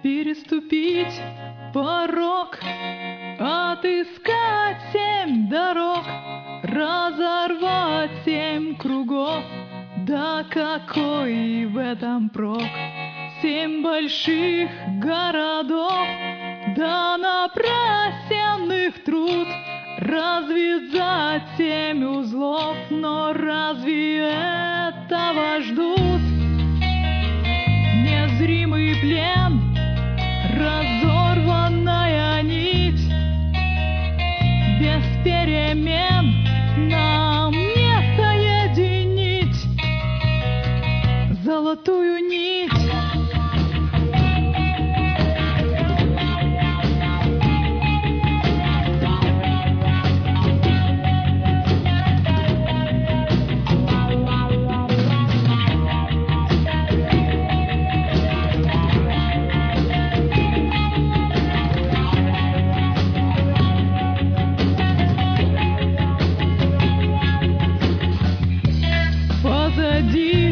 Переступить порог, отыскать 7 дорог, разорвать 7 кругов. Да какой в этом прок? 7 больших городов, да напрасенных труд развязать 7 узлов. Но разве этого ждут? Незримый плен, разорванная нить, без перемен нам не соединить золотую нить. Позади